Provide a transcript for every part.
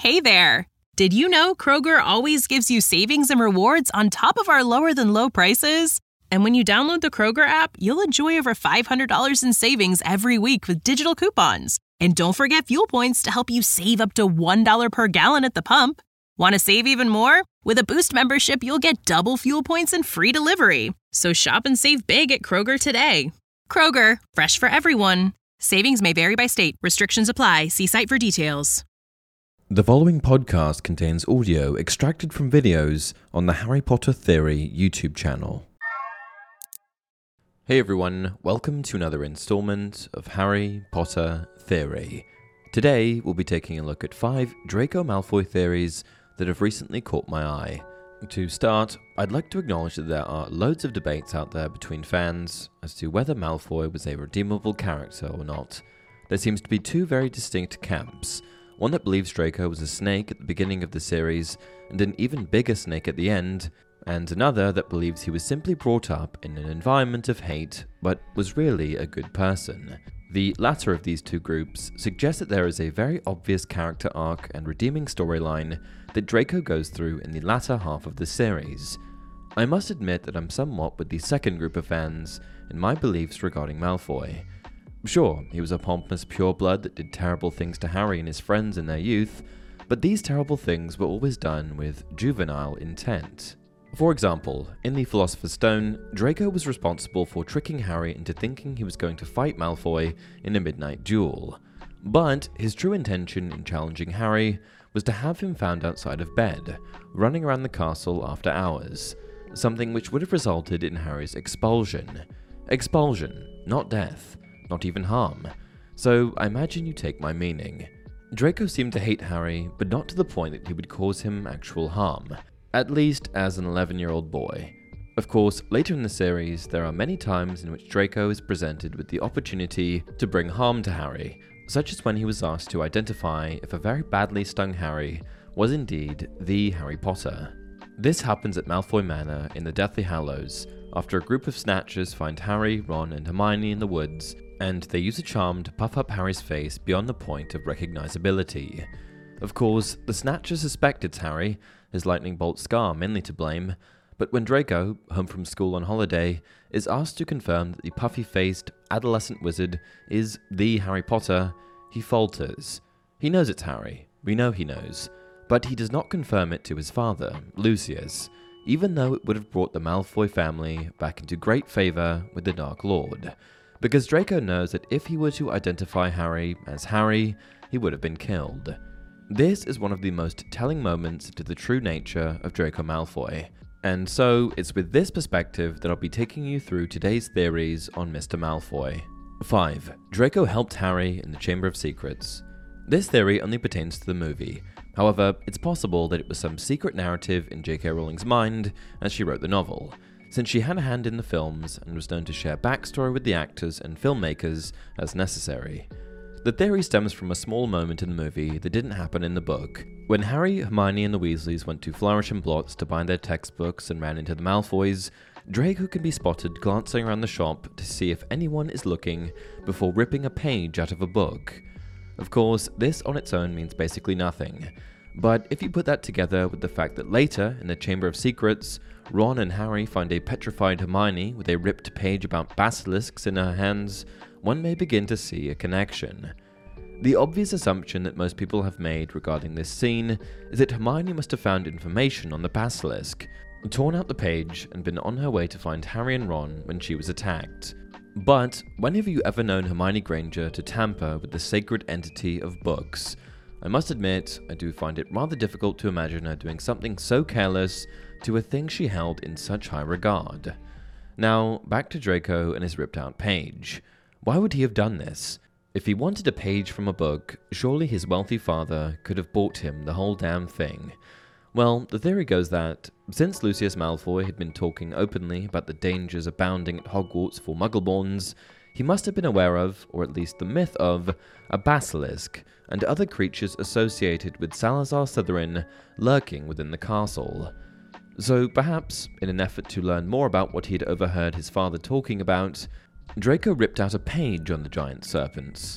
Hey there! Did you know Kroger always gives you savings and rewards on top of our lower-than-low prices? And when you download the Kroger app, you'll enjoy over $500 in savings every week with digital coupons. And don't forget fuel points to help you save up to $1 per gallon at the pump. Want to save even more? With a Boost membership, you'll get double fuel points and free delivery. So shop and save big at Kroger today. Kroger, fresh for everyone. Savings may vary by state. Restrictions apply. See site for details. The following podcast contains audio extracted from videos on the Harry Potter Theory YouTube channel. Hey everyone, welcome to another installment of Harry Potter Theory. Today we'll be taking a look at 5 Draco Malfoy theories that have recently caught my eye. To start, I'd like to acknowledge that there are loads of debates out there between fans as to whether Malfoy was a redeemable character or not. There seems to be 2 very distinct camps. One that believes Draco was a snake at the beginning of the series and an even bigger snake at the end, and another that believes he was simply brought up in an environment of hate but was really a good person. The latter of these 2 groups suggests that there is a very obvious character arc and redeeming storyline that Draco goes through in the latter half of the series. I must admit that I'm somewhat with the second group of fans in my beliefs regarding Malfoy. Sure, he was a pompous pureblood that did terrible things to Harry and his friends in their youth, but these terrible things were always done with juvenile intent. For example, in the Philosopher's Stone, Draco was responsible for tricking Harry into thinking he was going to fight Malfoy in a midnight duel. But his true intention in challenging Harry was to have him found outside of bed, running around the castle after hours, something which would have resulted in Harry's expulsion. Expulsion, not death. Not even harm. So I imagine you take my meaning. Draco seemed to hate Harry, but not to the point that he would cause him actual harm, at least as an 11-year-old boy. Of course, later in the series, there are many times in which Draco is presented with the opportunity to bring harm to Harry, such as when he was asked to identify if a very badly stung Harry was indeed the Harry Potter. This happens at Malfoy Manor in the Deathly Hallows, after a group of Snatchers find Harry, Ron, and Hermione in the woods, and they use a charm to puff up Harry's face beyond the point of recognizability. Of course, the Snatchers suspect it's Harry, his lightning bolt scar mainly to blame, but when Draco, home from school on holiday, is asked to confirm that the puffy-faced, adolescent wizard is the Harry Potter, he falters. He knows it's Harry, we know he knows, but he does not confirm it to his father, Lucius, even though it would have brought the Malfoy family back into great favor with the Dark Lord, because Draco knows that if he were to identify Harry as Harry, he would have been killed. This is one of the most telling moments to the true nature of Draco Malfoy, and so it's with this perspective that I'll be taking you through today's theories on Mr. Malfoy. 5. Draco helped Harry in the Chamber of Secrets. This theory only pertains to the movie. However, it's possible that it was some secret narrative in J.K. Rowling's mind as she wrote the novel, since she had a hand in the films and was known to share backstory with the actors and filmmakers as necessary. The theory stems from a small moment in the movie that didn't happen in the book. When Harry, Hermione, and the Weasleys went to Flourish and Blotts to bind their textbooks and ran into the Malfoys, Draco can be spotted glancing around the shop to see if anyone is looking before ripping a page out of a book. Of course, this on its own means basically nothing, but if you put that together with the fact that later, in the Chamber of Secrets, Ron and Harry find a petrified Hermione with a ripped page about basilisks in her hands, one may begin to see a connection. The obvious assumption that most people have made regarding this scene is that Hermione must have found information on the basilisk, torn out the page, and been on her way to find Harry and Ron when she was attacked. But when have you ever known Hermione Granger to tamper with the sacred entity of books? I must admit, I do find it rather difficult to imagine her doing something so careless to a thing she held in such high regard. Now, back to Draco and his ripped out page. Why would he have done this? If he wanted a page from a book, surely his wealthy father could have bought him the whole damn thing. Well, the theory goes that, since Lucius Malfoy had been talking openly about the dangers abounding at Hogwarts for Muggleborns, he must have been aware of, or at least the myth of, a basilisk and other creatures associated with Salazar Slytherin lurking within the castle. So perhaps, in an effort to learn more about what he'd overheard his father talking about, Draco ripped out a page on the giant serpents.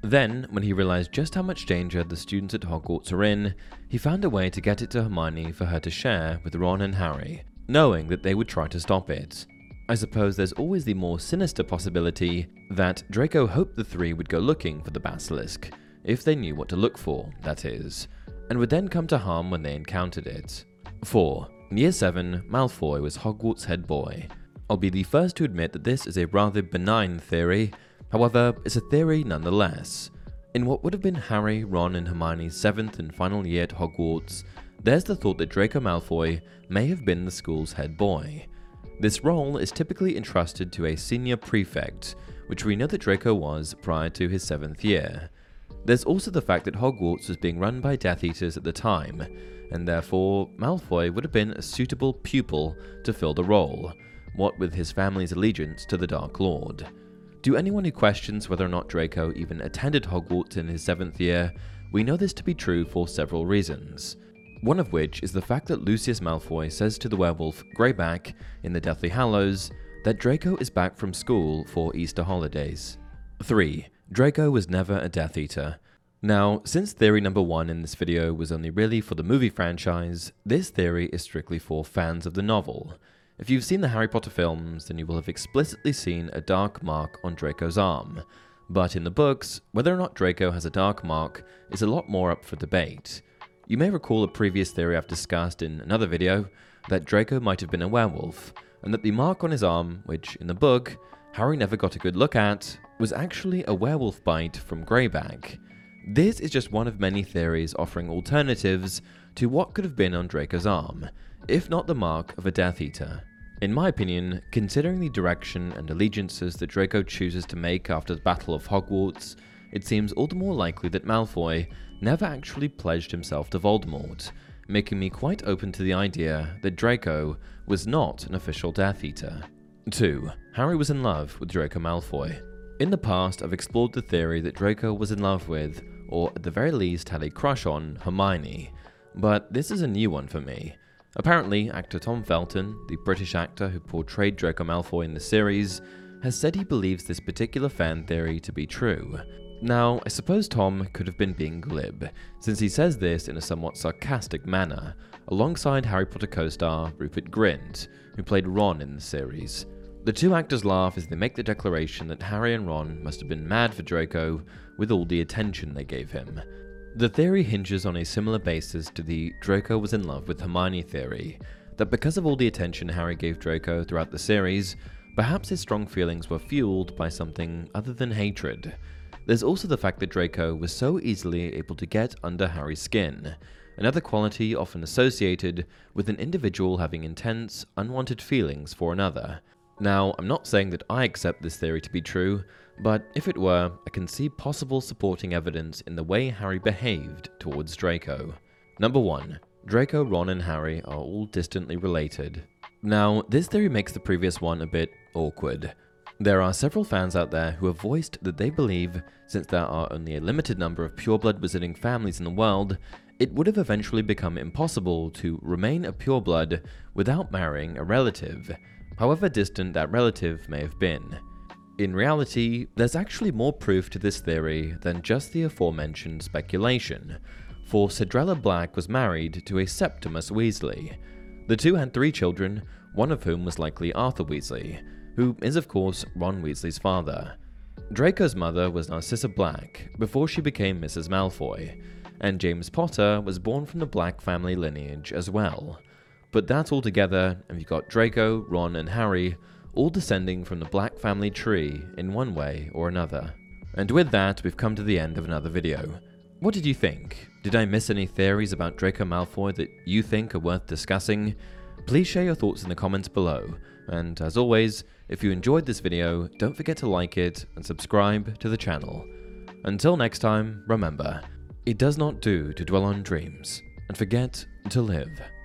Then, when he realized just how much danger the students at Hogwarts are in, he found a way to get it to Hermione for her to share with Ron and Harry, knowing that they would try to stop it. I suppose there's always the more sinister possibility that Draco hoped the three would go looking for the basilisk, if they knew what to look for, that is, and would then come to harm when they encountered it. 4. In Year 7, Malfoy was Hogwarts' head boy. I'll be the first to admit that this is a rather benign theory, however, it's a theory nonetheless. In what would have been Harry, Ron, and Hermione's 7th and final year at Hogwarts, there's the thought that Draco Malfoy may have been the school's head boy. This role is typically entrusted to a senior prefect, which we know that Draco was prior to his 7th year. There's also the fact that Hogwarts was being run by Death Eaters at the time, and therefore Malfoy would have been a suitable pupil to fill the role, what with his family's allegiance to the Dark Lord. To anyone who questions whether or not Draco even attended Hogwarts in his 7th year, we know this to be true for several reasons. One of which is the fact that Lucius Malfoy says to the werewolf Greyback in the Deathly Hallows that Draco is back from school for Easter holidays. 3. Draco was never a Death Eater. Now, since theory number 1 in this video was only really for the movie franchise, this theory is strictly for fans of the novel. If you've seen the Harry Potter films, then you will have explicitly seen a dark mark on Draco's arm. But in the books, whether or not Draco has a dark mark is a lot more up for debate. You may recall a previous theory I've discussed in another video, that Draco might have been a werewolf, and that the mark on his arm, which in the book, Harry never got a good look at, was actually a werewolf bite from Greyback. This is just one of many theories offering alternatives to what could have been on Draco's arm, if not the mark of a Death Eater. In my opinion, considering the direction and allegiances that Draco chooses to make after the Battle of Hogwarts, it seems all the more likely that Malfoy never actually pledged himself to Voldemort, making me quite open to the idea that Draco was not an official Death Eater. 2. Harry was in love with Draco Malfoy. In the past, I've explored the theory that Draco was in love with, or at the very least had a crush on, Hermione, but this is a new one for me. Apparently, actor Tom Felton, the British actor who portrayed Draco Malfoy in the series, has said he believes this particular fan theory to be true. Now, I suppose Tom could have been being glib, since he says this in a somewhat sarcastic manner, alongside Harry Potter co-star Rupert Grint, who played Ron in the series. The two actors laugh as they make the declaration that Harry and Ron must have been mad for Draco with all the attention they gave him. The theory hinges on a similar basis to the Draco was in love with Hermione theory, that because of all the attention Harry gave Draco throughout the series, perhaps his strong feelings were fueled by something other than hatred. There's also the fact that Draco was so easily able to get under Harry's skin, another quality often associated with an individual having intense, unwanted feelings for another. Now, I'm not saying that I accept this theory to be true, but if it were, I can see possible supporting evidence in the way Harry behaved towards Draco. Number 1. Draco, Ron, and Harry are all distantly related. Now, this theory makes the previous one a bit awkward. There are several fans out there who have voiced that they believe, since there are only a limited number of pureblood wizarding families in the world, it would have eventually become impossible to remain a pureblood without marrying a relative, however distant that relative may have been. In reality, there's actually more proof to this theory than just the aforementioned speculation, for Cedrella Black was married to a Septimus Weasley. The two had 3 children, one of whom was likely Arthur Weasley, who is of course Ron Weasley's father. Draco's mother was Narcissa Black before she became Mrs. Malfoy, and James Potter was born from the Black family lineage as well. Put that all together, and you've got Draco, Ron, and Harry all descending from the Black family tree in one way or another. And with that, we've come to the end of another video. What did you think? Did I miss any theories about Draco Malfoy that you think are worth discussing? Please share your thoughts in the comments below, and as always, if you enjoyed this video, don't forget to like it and subscribe to the channel. Until next time, remember, it does not do to dwell on dreams and forget to live.